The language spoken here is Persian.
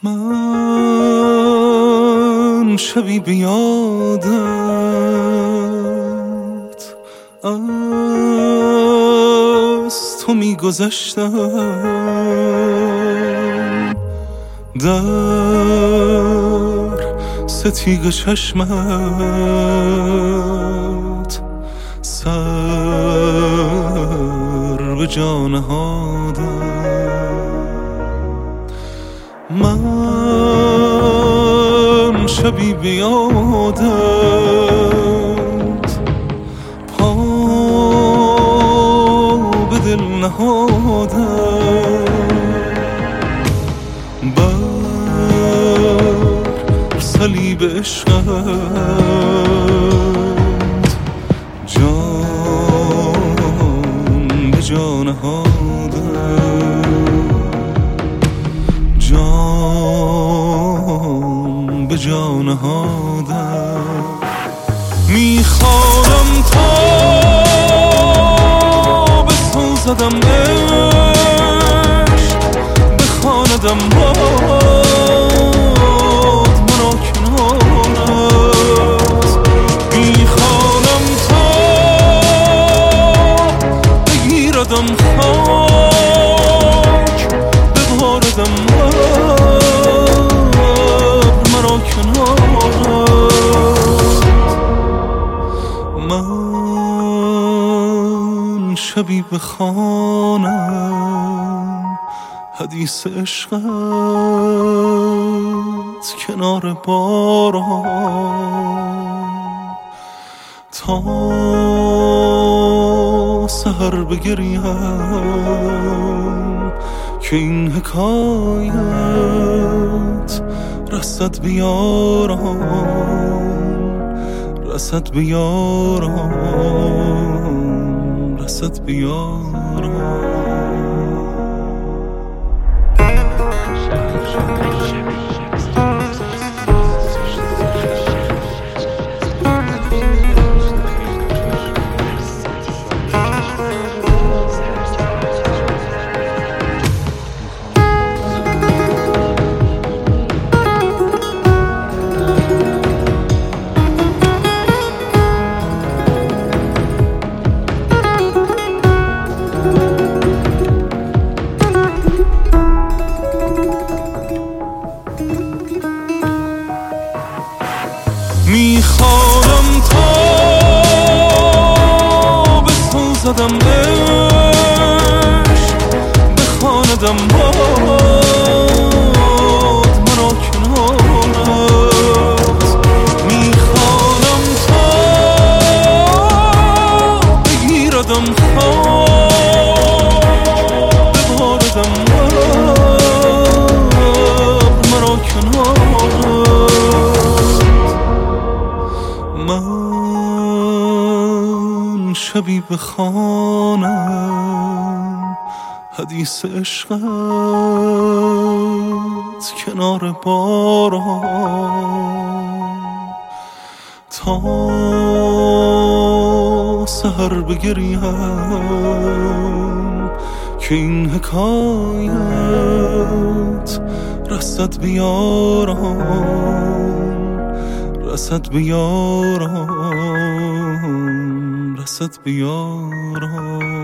من شبی به یادت از تو میگذشتم، در ستیغ چشمت سر به جا نهادم. من شبی به یادت پا به دل نهادم، بر صلیب عشقت جان به جا نهادم، جان به جا نهادم. میخوانم تا بسوزدم عشق، بخواندم باد مرا کنارت. میخوانم تا بگیردم خاک، بباردم مرا کنارت. من شبی بخوانم حدیث عشقت کنار باران، تا سحر بگریم که این حکایت رسد بیاران، رسد بیاران، رسد بیاران. میخوانم تا بسوزدم عشق، بخواندم باد مرا کنارت. میخوانم تا بگیردم خواب، بباردم مرا کنارت. من شبی بخوانم حدیث عشقت کنار باران، تا سحر بگریم که این حکایت رسد بیاران، رسد بیاران، رسد بیاران.